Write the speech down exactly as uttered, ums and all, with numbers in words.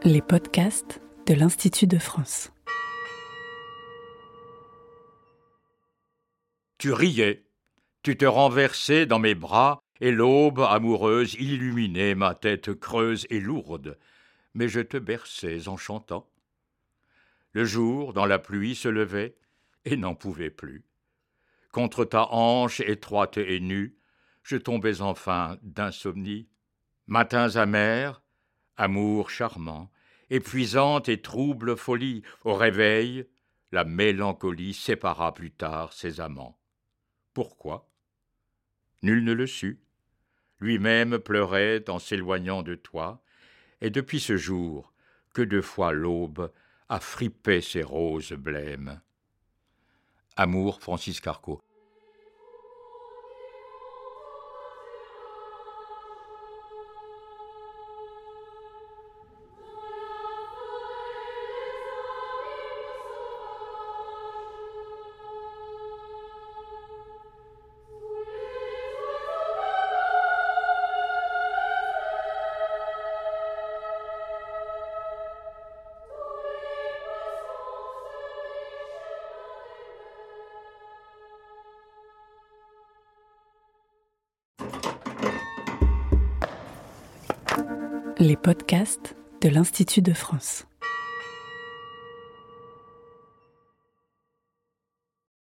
Les podcasts de l'Institut de France. Tu riais, tu te renversais dans mes bras, et l'aube amoureuse illuminait ma tête creuse et lourde, mais je te berçais en chantant. Le jour, dans la pluie, se levait, et n'en pouvait plus. Contre ta hanche étroite et nue, je tombais enfin d'insomnie. Matins amers, amour charmant, épuisante et trouble folie, au réveil, la mélancolie sépara plus tard ses amants. Pourquoi ? Nul ne le sut. Lui-même pleurait en s'éloignant de toi, et depuis ce jour, que de fois l'aube a fripé ses roses blêmes. Amour, Francis Carco. Les podcasts de l'Institut de France.